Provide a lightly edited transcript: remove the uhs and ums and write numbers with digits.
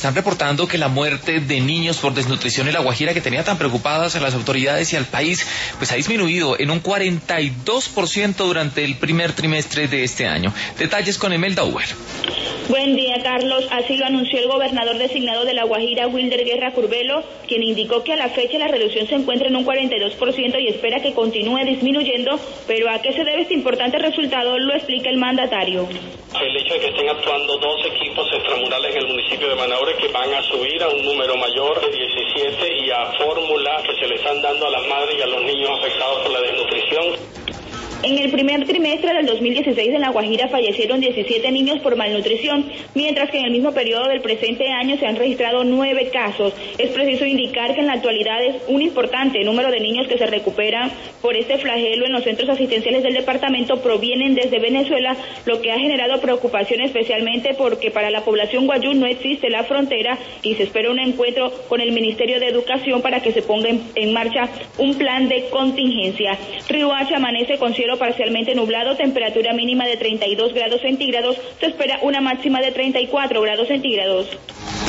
están reportando que la muerte de niños por desnutrición en La Guajira, que tenía tan preocupadas a las autoridades y al país, pues ha disminuido en un 42% durante el primer trimestre de este año. Detalles con Emelda Uber. Buen día, Carlos. Así lo anunció el gobernador designado de La Guajira, Wilder Guerra Curbelo, quien indicó que a la fecha la reducción se encuentra en un 42% y espera que continúe disminuyendo, pero ¿a qué se debe este importante resultado? Lo explica el mandatario. El hecho de que estén actuando 2 equipos extramurales en el municipio de Manaure que van a subir a un número mayor de 17 y a fórmulas que se le están dando a las madres y a los niños afectados por la desnutrición. En el primer trimestre del 2016 en La Guajira fallecieron 17 niños por malnutrición, mientras que en el mismo periodo del presente año se han registrado 9 casos. Es preciso indicar que en la actualidad es un importante número de niños que se recuperan por este flagelo en los centros asistenciales del departamento provienen desde Venezuela, lo que ha generado preocupación especialmente porque para la población guayú no existe la frontera y se espera un encuentro con el Ministerio de Educación para que se ponga en marcha un plan de contingencia. Riohacha amanece con cielo parcialmente nublado, temperatura mínima de 32 grados centígrados, se espera una máxima de 34 grados centígrados.